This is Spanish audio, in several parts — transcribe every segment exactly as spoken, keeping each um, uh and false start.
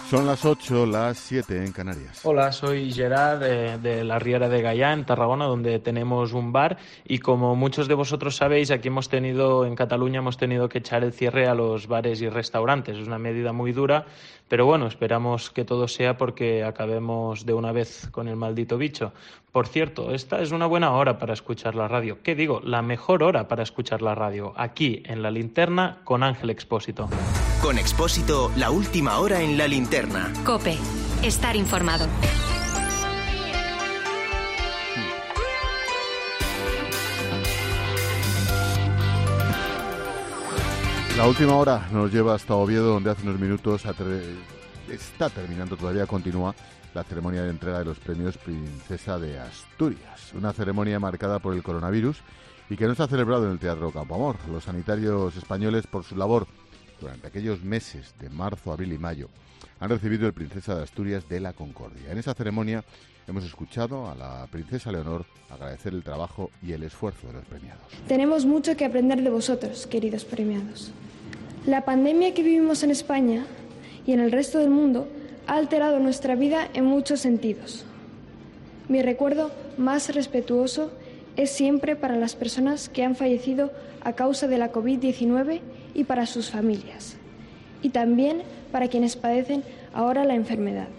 Son las ocho, las siete en Canarias. Hola, soy Gerard de, de la Riera de Gaià, en Tarragona, donde tenemos un bar. Y como muchos de vosotros sabéis, aquí hemos tenido, en Cataluña, hemos tenido que echar el cierre a los bares y restaurantes. Es una medida muy dura, pero bueno, esperamos que todo sea porque acabemos de una vez con el maldito bicho. Por cierto, esta es una buena hora para escuchar la radio. ¿Qué digo? La mejor hora para escuchar la radio. Aquí, en La Linterna, con Ángel Expósito. Con Expósito, la última hora en La Linterna. COPE. Estar informado. La última hora nos lleva hasta Oviedo, donde hace unos minutos está terminando, todavía continúa, la ceremonia de entrega de los premios Princesa de Asturias. Una ceremonia marcada por el coronavirus y que no se ha celebrado en el Teatro Campoamor. Los sanitarios españoles, por su labor durante aquellos meses de marzo, abril y mayo, han recibido el Princesa de Asturias de la Concordia. En esa ceremonia hemos escuchado a la princesa Leonor agradecer el trabajo y el esfuerzo de los premiados. Tenemos mucho que aprender de vosotros, queridos premiados. La pandemia que vivimos en España y en el resto del mundo ha alterado nuestra vida en muchos sentidos. Mi recuerdo más respetuoso es siempre para las personas que han fallecido a causa de la covid diecinueve y para sus familias, y también para quienes padecen ahora la enfermedad.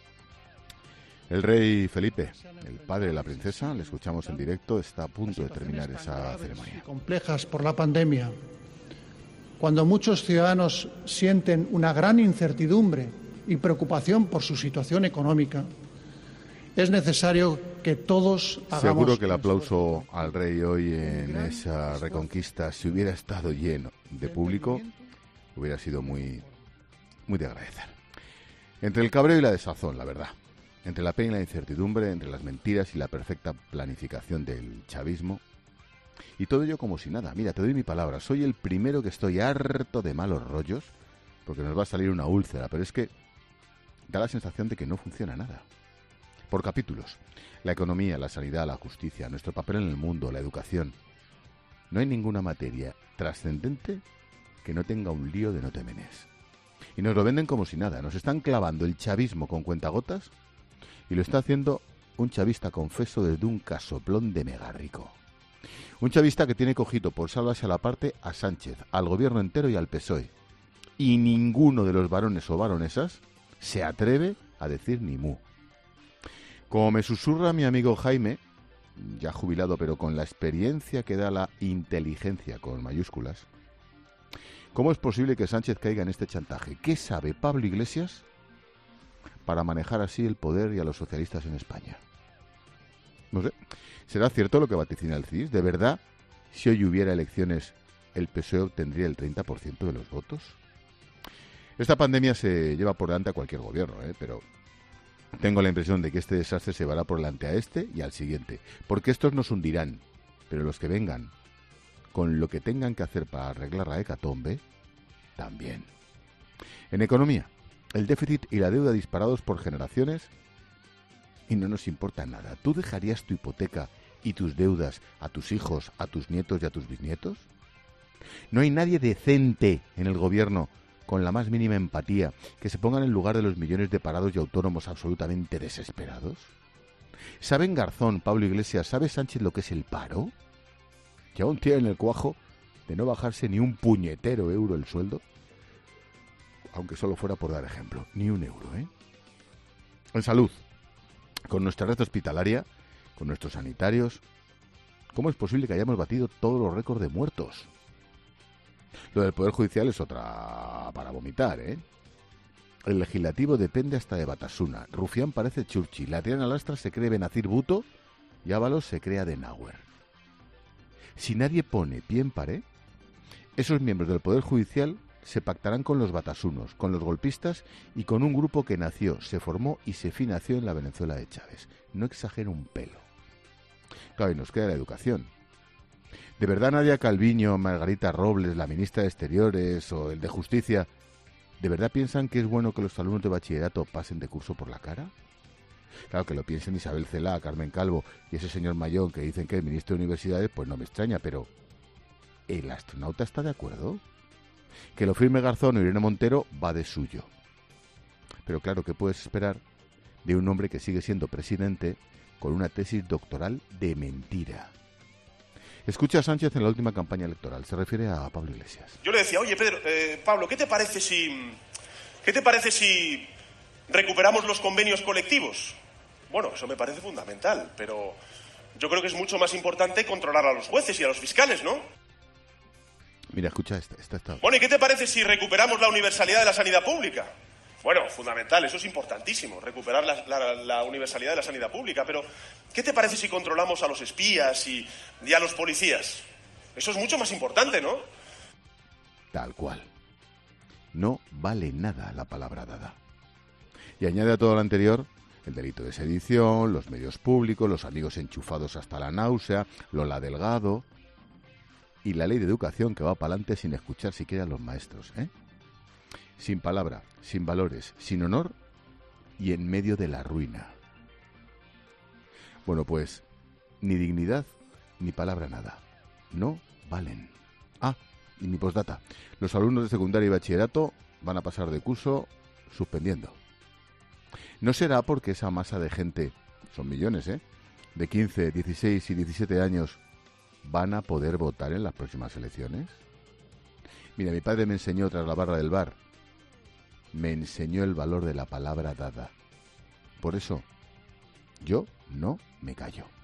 El rey Felipe, el padre de la princesa, le escuchamos en directo, está a punto de terminar esa ceremonia. Complejas por la pandemia, cuando muchos ciudadanos sienten una gran incertidumbre y preocupación por su situación económica, es necesario que todos hagamos... Seguro que el aplauso al rey hoy en esa reconquista, si hubiera estado lleno de público, hubiera sido muy, muy de agradecer. Entre el cabreo y la desazón, la verdad. Entre la pena y la incertidumbre, entre las mentiras y la perfecta planificación del chavismo. Y todo ello como si nada. Mira, te doy mi palabra, soy el primero que estoy harto de malos rollos, porque nos va a salir una úlcera, pero es que da la sensación de que no funciona nada. Por capítulos. La economía, la sanidad, la justicia, nuestro papel en el mundo, la educación. No hay ninguna materia trascendente que no tenga un lío de no te menes. Y nos lo venden como si nada. Nos están clavando el chavismo con cuentagotas y lo está haciendo un chavista confeso desde un casoplón de mega rico. Un chavista que tiene cogido por salvarse a la parte a Sánchez, al gobierno entero y al P S O E. Y ninguno de los varones o varonesas se atreve a decir ni mu. Como me susurra mi amigo Jaime, ya jubilado pero con la experiencia que da la inteligencia con mayúsculas, ¿cómo es posible que Sánchez caiga en este chantaje? ¿Qué sabe Pablo Iglesias para manejar así el poder y a los socialistas en España? No sé, ¿será cierto lo que vaticina el C I S? ¿De verdad, si hoy hubiera elecciones, el P S O E obtendría el treinta por ciento de los votos? Esta pandemia se lleva por delante a cualquier gobierno, ¿eh? Pero tengo la impresión de que este desastre se llevará por delante a este y al siguiente, porque estos nos hundirán, pero los que vengan, con lo que tengan que hacer para arreglar la hecatombe, también. En economía, el déficit y la deuda disparados por generaciones y no nos importa nada. ¿Tú dejarías tu hipoteca y tus deudas a tus hijos, a tus nietos y a tus bisnietos? ¿No hay nadie decente en el gobierno con la más mínima empatía que se ponga en el lugar de los millones de parados y autónomos absolutamente desesperados? ¿Saben Garzón, Pablo Iglesias, sabe Sánchez lo que es el paro? Que aún tienen el cuajo de no bajarse ni un puñetero euro el sueldo, aunque solo fuera por dar ejemplo, ni un euro, ¿eh? En salud, con nuestra red hospitalaria, con nuestros sanitarios, ¿cómo es posible que hayamos batido todos los récords de muertos? Lo del Poder Judicial es otra para vomitar, ¿eh? El legislativo depende hasta de Batasuna. Rufián parece Churchill. Adriana Lastra se cree Benazir Bhutto y Ábalos se cree Adenauer. Si nadie pone pie en pared, esos miembros del Poder Judicial se pactarán con los batasunos, con los golpistas y con un grupo que nació, se formó y se financió en la Venezuela de Chávez. No exagero un pelo. Claro, y nos queda la educación. ¿De verdad Nadia Calviño, Margarita Robles, la ministra de Exteriores o el de Justicia, de verdad piensan que es bueno que los alumnos de bachillerato pasen de curso por la cara? Claro, que lo piensen Isabel Celaá, Carmen Calvo y ese señor Mayón que dicen que es ministro de Universidades, pues no me extraña, pero ¿el astronauta está de acuerdo? Que lo firme Garzón o Irene Montero va de suyo. Pero claro, ¿qué puedes esperar de un hombre que sigue siendo presidente con una tesis doctoral de mentira? Escucha a Sánchez en la última campaña electoral. Se refiere a Pablo Iglesias. Yo le decía, oye, Pedro, eh, Pablo, ¿qué te parece si, qué te parece si recuperamos los convenios colectivos? Bueno, eso me parece fundamental, pero yo creo que es mucho más importante controlar a los jueces y a los fiscales, ¿no? Mira, escucha esta, esta, esta. Bueno, ¿y qué te parece si recuperamos la universalidad de la sanidad pública? Bueno, fundamental, eso es importantísimo, recuperar la, la, la universalidad de la sanidad pública, pero ¿qué te parece si controlamos a los espías y, y a los policías? Eso es mucho más importante, ¿no? Tal cual. No vale nada la palabra dada. Y añade a todo lo anterior el delito de sedición, los medios públicos, los amigos enchufados hasta la náusea, Lola Delgado y la ley de educación que va para adelante sin escuchar siquiera a los maestros, ¿eh? Sin palabra, sin valores, sin honor y en medio de la ruina. Bueno, pues ni dignidad ni palabra nada. No valen. Ah, y mi postdata. Los alumnos de secundaria y bachillerato van a pasar de curso suspendiendo. ¿No será porque esa masa de gente, son millones, ¿eh?, de quince, dieciséis y diecisiete años, van a poder votar en las próximas elecciones? Mira, mi padre me enseñó tras la barra del bar, me enseñó el valor de la palabra dada. Por eso, yo no me callo.